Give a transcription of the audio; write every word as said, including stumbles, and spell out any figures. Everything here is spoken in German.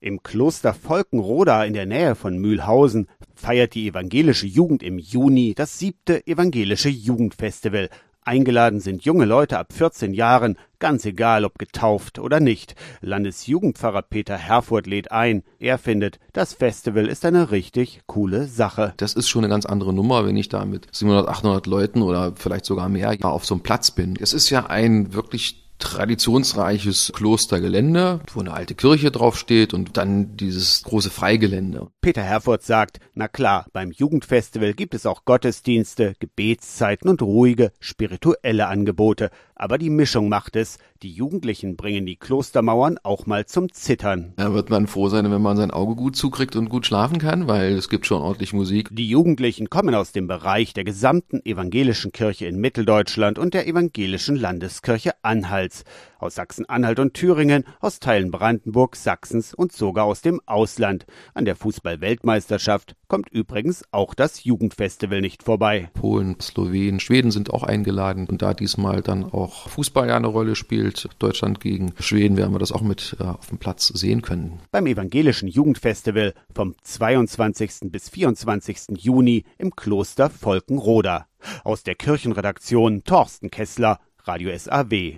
Im Kloster Volkenroda in der Nähe von Mühlhausen feiert die evangelische Jugend im Juni das siebte evangelische Jugendfestival. Eingeladen sind junge Leute ab vierzehn Jahren, ganz egal ob getauft oder nicht. Landesjugendpfarrer Peter Herfurth lädt ein. Er findet, das Festival ist eine richtig coole Sache. Das ist schon eine ganz andere Nummer, wenn ich da mit siebenhundert, achthundert Leuten oder vielleicht sogar mehr auf so einem Platz bin. Es ist ja ein wirklich traditionsreiches Klostergelände, wo eine alte Kirche draufsteht und dann dieses große Freigelände. Peter Herfurth sagt, na klar, beim Jugendfestival gibt es auch Gottesdienste, Gebetszeiten und ruhige, spirituelle Angebote. Aber die Mischung macht es. Die Jugendlichen bringen die Klostermauern auch mal zum Zittern. Da wird man froh sein, wenn man sein Auge gut zukriegt und gut schlafen kann, weil es gibt schon ordentlich Musik. Die Jugendlichen kommen aus dem Bereich der gesamten evangelischen Kirche in Mitteldeutschland und der evangelischen Landeskirche Anhalts. Aus Sachsen-Anhalt und Thüringen, aus Teilen Brandenburgs, Sachsens und sogar aus dem Ausland. An der Fußball-Weltmeisterschaft kommt übrigens auch das Jugendfestival nicht vorbei. Polen, Slowenen, Schweden sind auch eingeladen. Und da diesmal dann auch Fußball ja eine Rolle spielt, Deutschland gegen Schweden, werden wir das auch mit äh, auf dem Platz sehen können. Beim evangelischen Jugendfestival vom zweiundzwanzigsten bis vierundzwanzigsten Juni im Kloster Volkenroda. Aus der Kirchenredaktion Thorsten Kessler, Radio S A W.